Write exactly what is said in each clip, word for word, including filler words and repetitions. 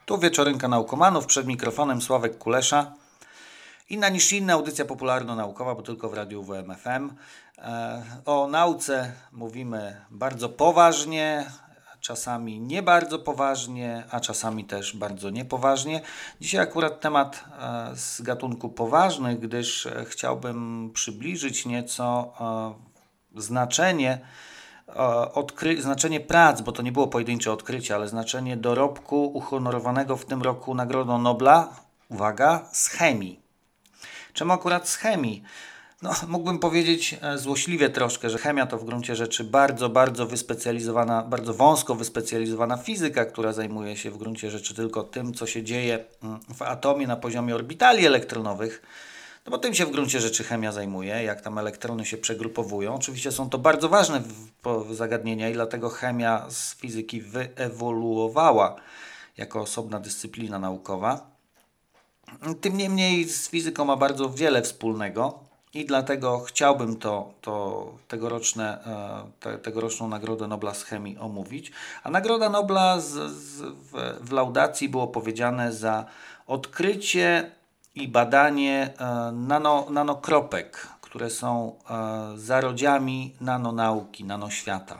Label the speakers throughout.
Speaker 1: Tu Wieczorynka Naukomanów, przed mikrofonem Sławek Kulesza. Inna niż inna audycja popularno-naukowa, bo tylko w radiu W M F M. E, o nauce mówimy bardzo poważnie, czasami nie bardzo poważnie, a czasami też bardzo niepoważnie. Dzisiaj akurat temat e, z gatunku poważnych, gdyż e, chciałbym przybliżyć nieco e, znaczenie Odkry- znaczenie prac, bo to nie było pojedyncze odkrycie, ale znaczenie dorobku uhonorowanego w tym roku Nagrodą Nobla, uwaga, z chemii. Czemu akurat z chemii? No, mógłbym powiedzieć e, złośliwie troszkę, że chemia to w gruncie rzeczy bardzo, bardzo wyspecjalizowana, bardzo wąsko wyspecjalizowana fizyka, która zajmuje się w gruncie rzeczy tylko tym, co się dzieje w atomie na poziomie orbitali elektronowych. No bo tym się w gruncie rzeczy chemia zajmuje, jak tam elektrony się przegrupowują. Oczywiście są to bardzo ważne zagadnienia i dlatego chemia z fizyki wyewoluowała jako osobna dyscyplina naukowa. Tym niemniej z fizyką ma bardzo wiele wspólnego i dlatego chciałbym to, to tegoroczne, te, tegoroczną Nagrodę Nobla z chemii omówić. A Nagroda Nobla z, z, w, w laudacji było powiedziane za odkrycie i badanie e, nano, nanokropek, które są e, zarodziami nanonauki, nanoświata.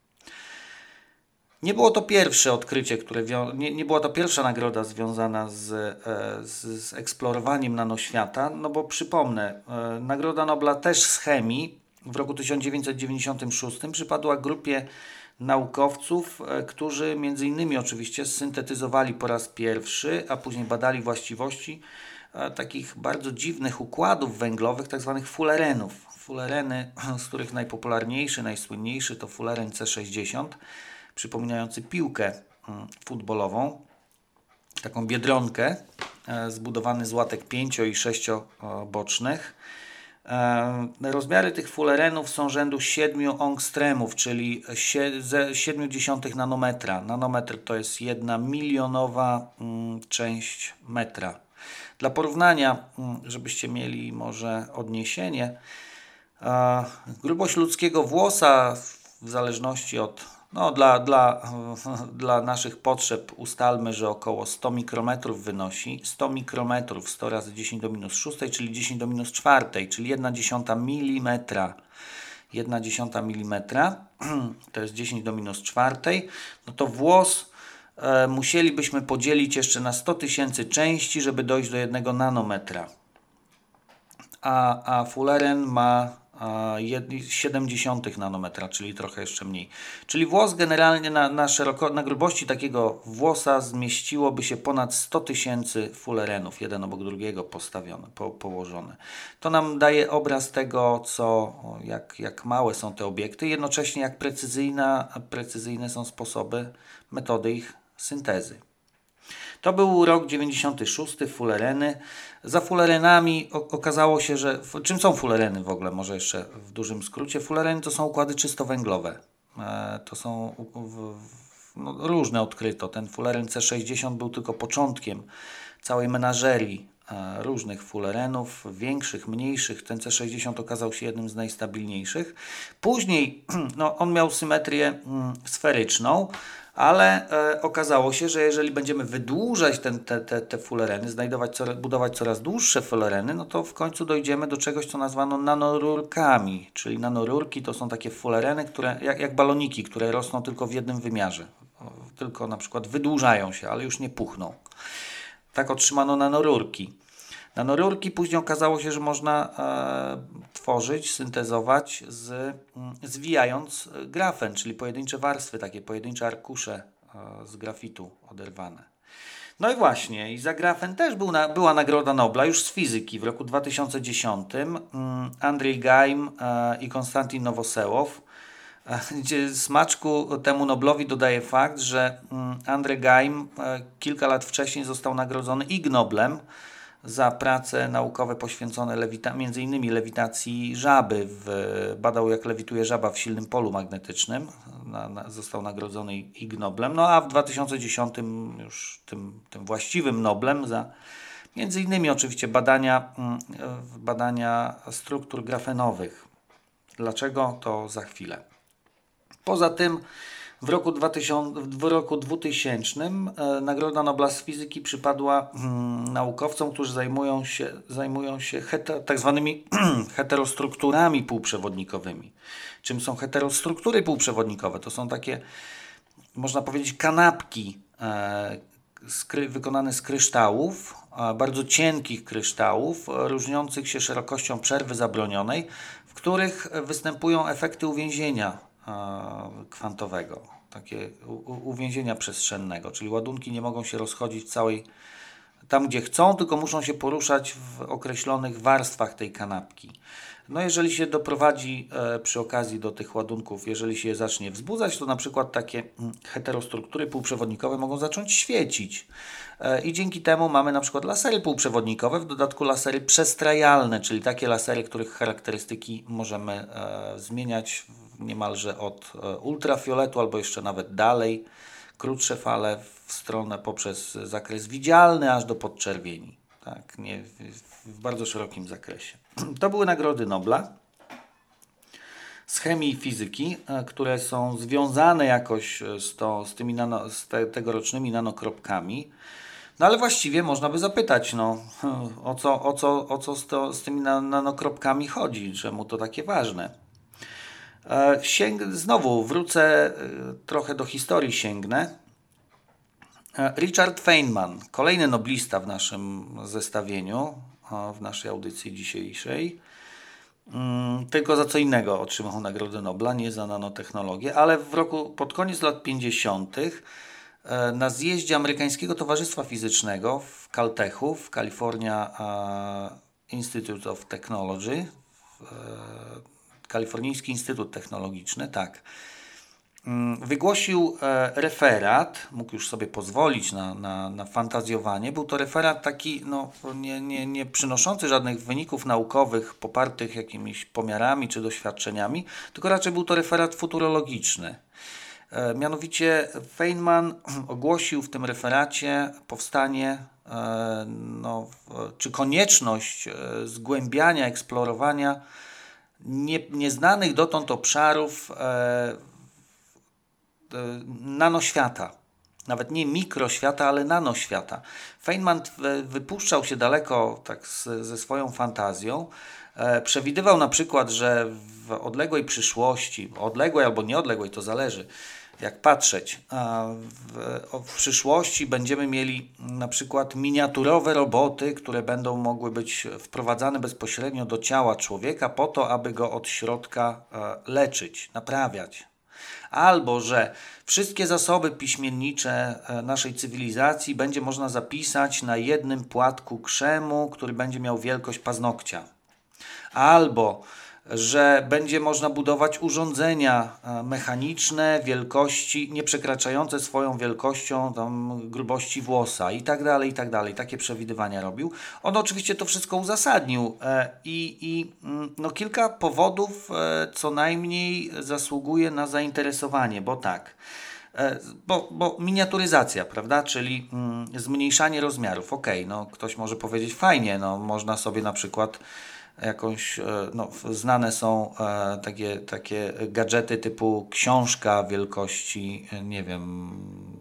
Speaker 1: Nie było to pierwsze odkrycie, które wią- nie, nie była to pierwsza nagroda związana z, e, z, z eksplorowaniem nanoświata, no bo przypomnę, e, Nagroda Nobla też z chemii w roku tysiąc dziewięćset dziewięćdziesiątym szóstym przypadła grupie naukowców, e, którzy między innymi oczywiście syntetyzowali po raz pierwszy, a później badali właściwości takich bardzo dziwnych układów węglowych, tak zwanych fulerenów. Fulereny, z których najpopularniejszy, najsłynniejszy to fuleren C sześćdziesiąt, przypominający piłkę futbolową, taką biedronkę, zbudowany z łatek pięcio- i sześciobocznych. Rozmiary tych fulerenów są rzędu siedmiu angstremów, czyli siedem dziesiątych nanometra. Nanometr to jest jedna milionowa część metra. Dla porównania, żebyście mieli może odniesienie, grubość ludzkiego włosa w zależności od, no dla, dla, dla naszych potrzeb ustalmy, że około sto mikrometrów wynosi, sto mikrometrów, sto razy dziesięć do minus szóstej, czyli dziesięć do minus czwartej, czyli jedna dziesiąta milimetra. jedna dziesiąta milimetra, to jest dziesięć do minus czwartej, no to włos musielibyśmy podzielić jeszcze na sto tysięcy części, żeby dojść do jednego nanometra. A, a fuleren ma siedem dziesiątych nanometra, czyli trochę jeszcze mniej. Czyli włos generalnie na, na, szeroko, na grubości takiego włosa zmieściłoby się ponad sto tysięcy fulerenów, jeden obok drugiego postawione, po, położone. To nam daje obraz tego, co, jak, jak małe są te obiekty, jednocześnie jak precyzyjna, precyzyjne są sposoby, metody ich syntezy. To był rok dziewięćdziesiąty szósty, fulereny. Za fulerenami okazało się, że... Czym są fulereny w ogóle? Może jeszcze w dużym skrócie. Fulereny to są układy czysto węglowe. E, to są w, w, no, różne odkryto. Ten fuleren C sześćdziesiąt był tylko początkiem całej menażerii e, różnych fulerenów, większych, mniejszych. Ten C sześćdziesiąt okazał się jednym z najstabilniejszych. Później no, on miał symetrię mm, sferyczną, ale e, okazało się, że jeżeli będziemy wydłużać ten, te, te, te fulereny, znajdować coraz, budować coraz dłuższe fulereny, no to w końcu dojdziemy do czegoś, co nazwano nanorurkami. Czyli nanorurki to są takie fulereny, które, jak, jak baloniki, które rosną tylko w jednym wymiarze. Tylko na przykład wydłużają się, ale już nie puchną. Tak otrzymano nanorurki. Nanorurki później okazało się, że można e, tworzyć, syntezować z, m, zwijając grafen, czyli pojedyncze warstwy, takie pojedyncze arkusze e, z grafitu oderwane. No i właśnie, i za grafen też był na, była Nagroda Nobla już z fizyki w roku dwa tysiące dziesiątym. Mm, Andrzej Geim e, i Konstantin Nowosełow. E, gdzie smaczku temu Noblowi dodaje fakt, że mm, Andrzej Geim e, kilka lat wcześniej został nagrodzony Ig Noblem za prace naukowe poświęcone lewita- między innymi lewitacji żaby. W, badał, jak lewituje żaba w silnym polu magnetycznym. Na, na, został nagrodzony Ig Noblem. No a w dwa tysiące dziesiątym już tym, tym właściwym Noblem za między innymi oczywiście badania, badania struktur grafenowych. Dlaczego? To za chwilę. Poza tym W roku, dwa tysiące, w roku dwutysięcznym e, Nagroda Nobla z fizyki przypadła mm, naukowcom, którzy zajmują się, zajmują się heter, tak zwanymi heterostrukturami półprzewodnikowymi. Czym są heterostruktury półprzewodnikowe? To są takie, można powiedzieć, kanapki e, skry, wykonane z kryształów, e, bardzo cienkich kryształów, e, różniących się szerokością przerwy zabronionej, w których występują efekty uwięzienia e, kwantowego, takie u, uwięzienia przestrzennego, czyli ładunki nie mogą się rozchodzić w całej, tam gdzie chcą, tylko muszą się poruszać w określonych warstwach tej kanapki. No jeżeli się doprowadzi e, przy okazji do tych ładunków, jeżeli się je zacznie wzbudzać, to na przykład takie mm, heterostruktury półprzewodnikowe mogą zacząć świecić. E, I dzięki temu mamy na przykład lasery półprzewodnikowe, w dodatku lasery przestrajalne, czyli takie lasery, których charakterystyki możemy e, zmieniać niemalże od e, ultrafioletu albo jeszcze nawet dalej, krótsze fale w stronę poprzez zakres widzialny aż do podczerwieni. Tak, nie, w, w bardzo szerokim zakresie. To były nagrody Nobla z chemii i fizyki, które są związane jakoś z, to, z tymi nano, z te, tegorocznymi nanokropkami. No ale właściwie można by zapytać, no, o co, o co, o co z, to, z tymi nanokropkami chodzi, czemu to takie ważne. Sięg, znowu wrócę, trochę do historii sięgnę. Richard Feynman, kolejny noblista w naszym zestawieniu, w naszej audycji dzisiejszej, tylko za co innego otrzymał Nagrodę Nobla, nie za nanotechnologię, ale w roku, pod koniec lat pięćdziesiątych na zjeździe Amerykańskiego Towarzystwa Fizycznego w Caltechu, w California Institute of Technology, Kalifornijski Instytut Technologiczny, tak, wygłosił referat, mógł już sobie pozwolić na, na, na fantazjowanie. Był to referat taki, no, nie, nie, nie przynoszący żadnych wyników naukowych popartych jakimiś pomiarami czy doświadczeniami, tylko raczej był to referat futurologiczny. Mianowicie Feynman ogłosił w tym referacie powstanie, no, czy konieczność zgłębiania, eksplorowania nie, nieznanych dotąd obszarów nanoświata. Nawet nie mikroświata, ale nanoświata. Feynman wypuszczał się daleko tak z, ze swoją fantazją. E, przewidywał na przykład, że w odległej przyszłości, odległej albo nieodległej, to zależy jak patrzeć, a w, w przyszłości będziemy mieli na przykład miniaturowe roboty, które będą mogły być wprowadzane bezpośrednio do ciała człowieka po to, aby go od środka e, leczyć, naprawiać. Albo, że wszystkie zasoby piśmiennicze naszej cywilizacji będzie można zapisać na jednym płatku krzemu, który będzie miał wielkość paznokcia. Albo, że będzie można budować urządzenia mechaniczne wielkości, nie przekraczające swoją wielkością tam, grubości włosa i tak dalej, i tak dalej. Takie przewidywania robił. On oczywiście to wszystko uzasadnił e, i, i no, kilka powodów e, co najmniej zasługuje na zainteresowanie, bo tak, e, bo, bo miniaturyzacja, prawda, czyli mm, zmniejszanie rozmiarów. Okej, no ktoś może powiedzieć fajnie, no można sobie na przykład jakąś, no, znane są e, takie, takie gadżety typu książka wielkości, nie wiem,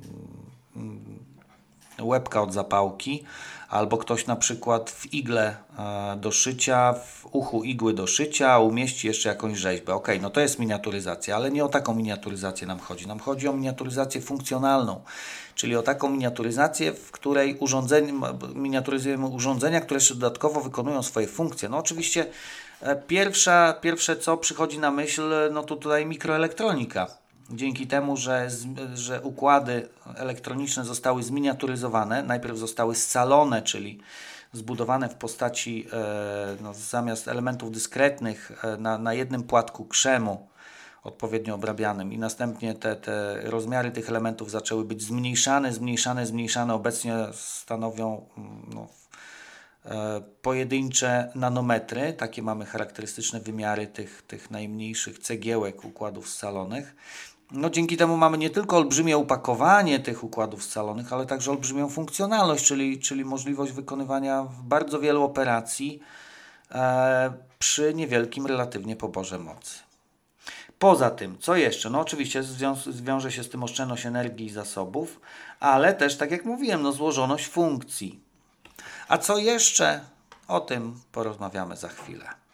Speaker 1: łebka od zapałki, albo ktoś na przykład w igle e, do szycia, w uchu igły do szycia umieści jeszcze jakąś rzeźbę. Okej, okay, no to jest miniaturyzacja, ale nie o taką miniaturyzację nam chodzi. Nam chodzi o miniaturyzację funkcjonalną, czyli o taką miniaturyzację, w której urządzenie, miniaturyzujemy urządzenia, które jeszcze dodatkowo wykonują swoje funkcje. No oczywiście e, pierwsza, pierwsze co przychodzi na myśl, no to tutaj mikroelektronika. Dzięki temu, że, że układy elektroniczne zostały zminiaturyzowane, najpierw zostały scalone, czyli zbudowane w postaci e, no, zamiast elementów dyskretnych e, na, na jednym płatku krzemu odpowiednio obrabianym i następnie te, te rozmiary tych elementów zaczęły być zmniejszane, zmniejszane, zmniejszane. Obecnie stanowią no, e, pojedyncze nanometry. Takie mamy charakterystyczne wymiary tych, tych najmniejszych cegiełek układów scalonych. No, dzięki temu mamy nie tylko olbrzymie opakowanie tych układów scalonych, ale także olbrzymią funkcjonalność, czyli, czyli możliwość wykonywania bardzo wielu operacji e, przy niewielkim relatywnie poborze mocy. Poza tym, co jeszcze? No oczywiście zwią- zwiąże się z tym oszczędność energii i zasobów, ale też, tak jak mówiłem, no złożoność funkcji. A co jeszcze? O tym porozmawiamy za chwilę.